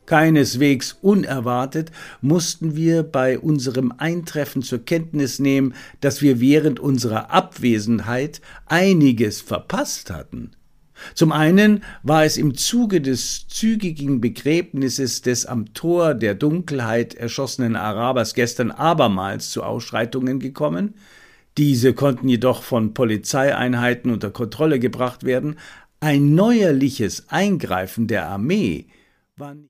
Keineswegs unerwartet mussten wir bei unserem Eintreffen zur Kenntnis nehmen, dass wir während unserer Abwesenheit einiges verpasst hatten. Zum einen war es im Zuge des zügigen Begräbnisses des am Tor der Dunkelheit erschossenen Arabers gestern abermals zu Ausschreitungen gekommen. Diese konnten jedoch von Polizeieinheiten unter Kontrolle gebracht werden. Ein neuerliches Eingreifen der Armee war